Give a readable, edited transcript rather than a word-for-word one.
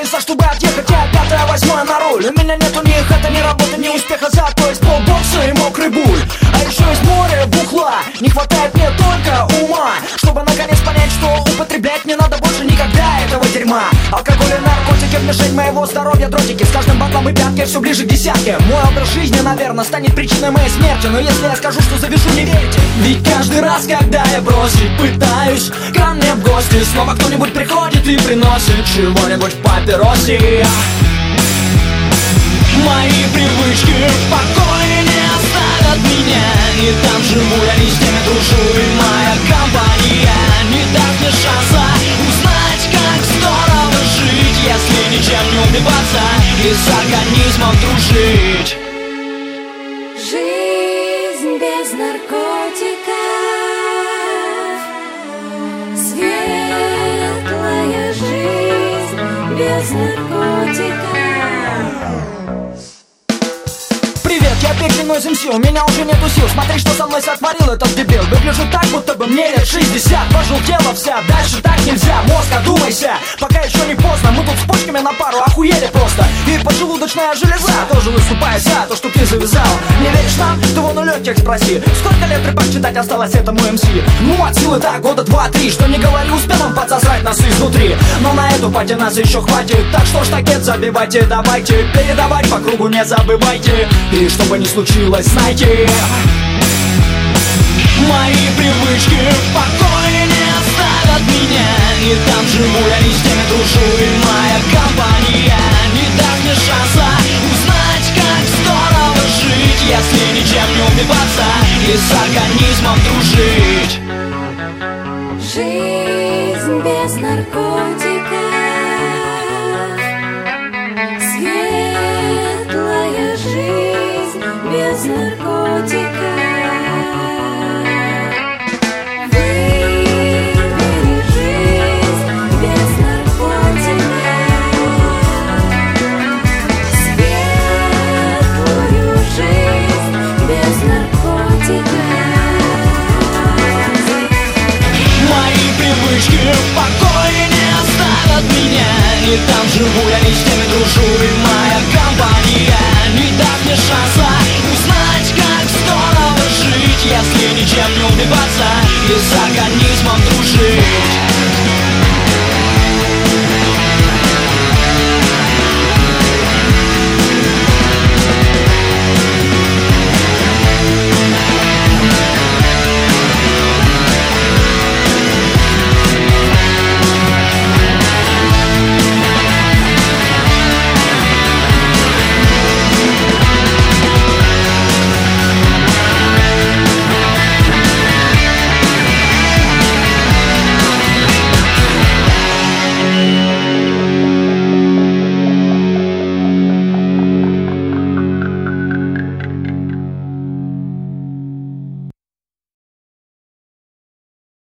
колеса, чтобы отъехать, я пятое, восьмое на руль. У меня нету них, это не работа, не успеха, зато есть полбокса и мокрый буль. А еще есть море бухла, не хватает мне только ума, чтобы наконец понять, что употреблять не надо больше никогда этого дерьма. Алкоголь и наркотики в мишень моего здоровья, дротики. С каждым батлом и пятки все ближе к десятке. Мой образ жизни, наверное, станет причиной моей смерти. Но если я скажу, что завешу, не верите. Ведь каждый раз, когда я бросить пытаюсь, ко мне в гости снова кто-нибудь приходит и приносит чего-нибудь в папиросе. Мои привычки в покое не оставят меня. И там живу я, и с теми дружу, и моя компания не даст мне шанса узнать, как здорово жить, если ничем не убиваться и с организмом дружить. Жизнь без наркотиков, светлая жизнь без наркотиков. Я клянусь МС, у меня уже нету сил. Смотри, что со мной сотворил этот дебил. Выгляжу так, будто бы мне лет 60. Пожелтела вся, дальше так нельзя. Мозг, одумайся, пока еще не поздно. Мы тут с почками на пару охуели просто. И поджелудочная железа тоже выступает за то, что ты завязал. Не веришь нам? Ты вон у легких спроси. Сколько лет рэпак читать осталось этому МС? Ну, от силы так, года 2-3. Что не говори, успел он подсосать нас изнутри. Но на эту пати нас еще хватит. Так что штакет забивайте, давайте. Передавать по кругу не забывайте. И чтобы не случилось, знайте, мои привычки в покое не оставят меня. И там живу я, и с теми дружу, и моя компания не даст мне шанса узнать, как здорово жить, если ничем не убиваться и с организмом дружить. Жизнь без наркотиков, светлая жизнь без наркотиков. Выбери жизнь без наркотиков, светлую жизнь без наркотиков. Мои привычки в покое не оставят меня. И там живу я, и с теми дружу, и моя компания не даст мне шанса узнать, как здорово жить, если ничем не убиваться и